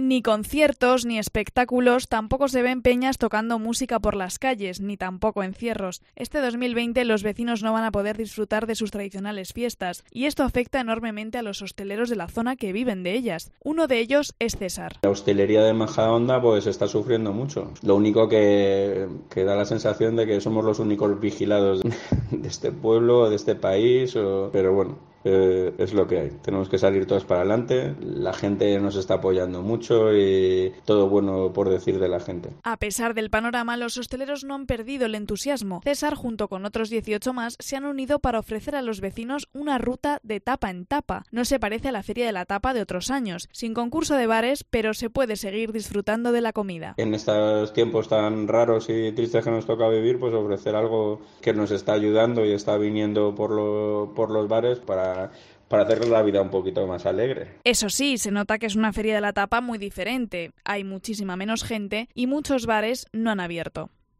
Ni conciertos ni espectáculos, tampoco se ven peñas tocando música por las calles, ni tampoco encierros. Este 2020 los vecinos no van a poder disfrutar de sus tradicionales fiestas, y esto afecta enormemente a los hosteleros de la zona que viven de ellas. Uno de ellos es César. La hostelería de Majadahonda pues está sufriendo mucho. Lo único que da la sensación de que somos los únicos vigilados de este pueblo, de este país, pero bueno. Es lo que hay. Tenemos que salir todos para adelante. La gente nos está apoyando mucho y todo bueno por decir de la gente. A pesar del panorama, los hosteleros no han perdido el entusiasmo. César, junto con otros 18 más, se han unido para ofrecer a los vecinos una ruta de tapa en tapa. No se parece a la Feria de la Tapa de otros años, sin concurso de bares, pero se puede seguir disfrutando de la comida. En estos tiempos tan raros y tristes que nos toca vivir, pues ofrecer algo que nos está ayudando y está viniendo por los bares para hacer la vida un poquito más alegre. Eso sí, se nota que es una feria de la tapa muy diferente. Hay muchísima menos gente y muchos bares no han abierto.